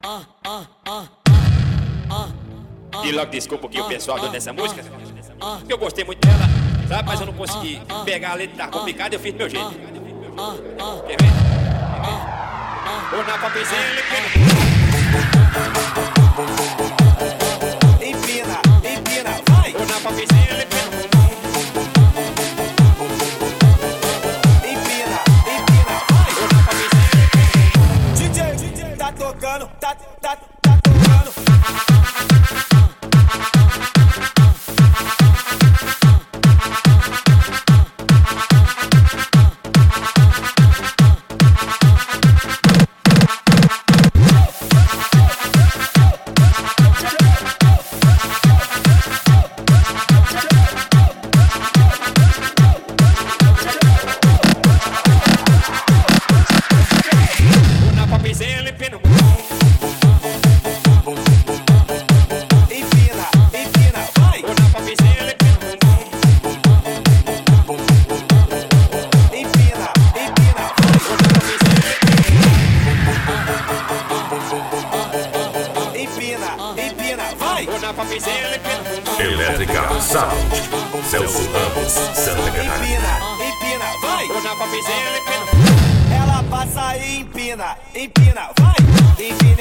E logo desculpa aqui o pessoal dessa música, porque eu gostei muito dela, sabe? Mas eu não consegui pegar a letra, tá complicada, eu fiz do meu jeito. Quer ver? Vou na papezinha, empina, empina, vai! vou na papezinha, Empina, empina, vai! vou na papezinha, DJ, tá tocando, tá tocando. Elétrica Sound, Celso Ramos, Santa Catarina. Empina, empina, vai! vou na papezinha, Ela passa e empina, empina, vai! Empina.